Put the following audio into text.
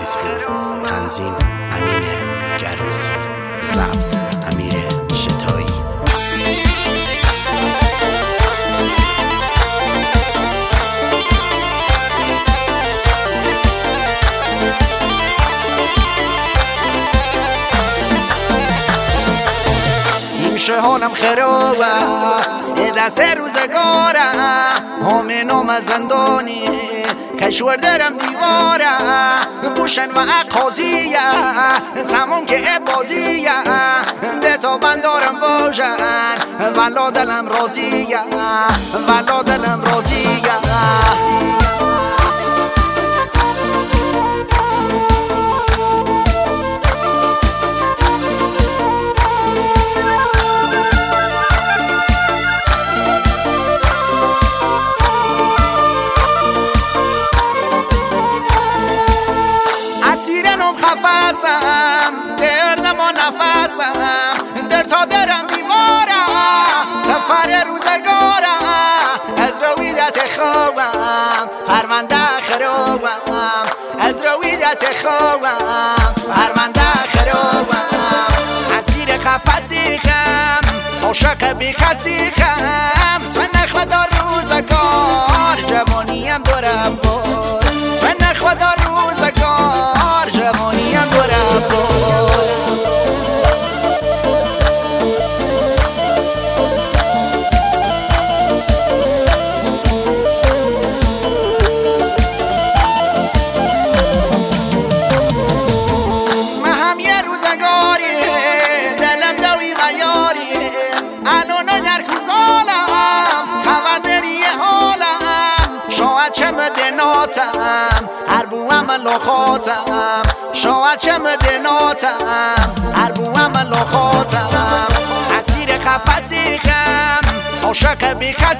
فیسبوک. تنظیم امین گروسی. ضبط امیر شتایی. میشه حالم خرابه یه دست روزگاره همینم زندانی کشور درم دیواره بوشن و عقازیه تمام که بازیه به تا بندارم باشن ولا دلم راضیه ولا دلم راضیه. خفصم دردم و نفسم در تا درم دیوارم سفر روزگارم از رویت خوابم پرونده خرابم از رویت خوابم پرونده خرابم اسیر قفسی خم عاشق بی کسی خم سن خدا روزگار جوانیم دورم بار سن خدا روزگار جوانیم دورم بار. من هم یه روزگاری دلم دوی غیاری الان یرکوزالم خبر نری حالم شاید چه مدناتم هر بوام لخاتم شاید چه مدناتم هر بوام لخاتم اسیر قفسی خم عاشق بی کسی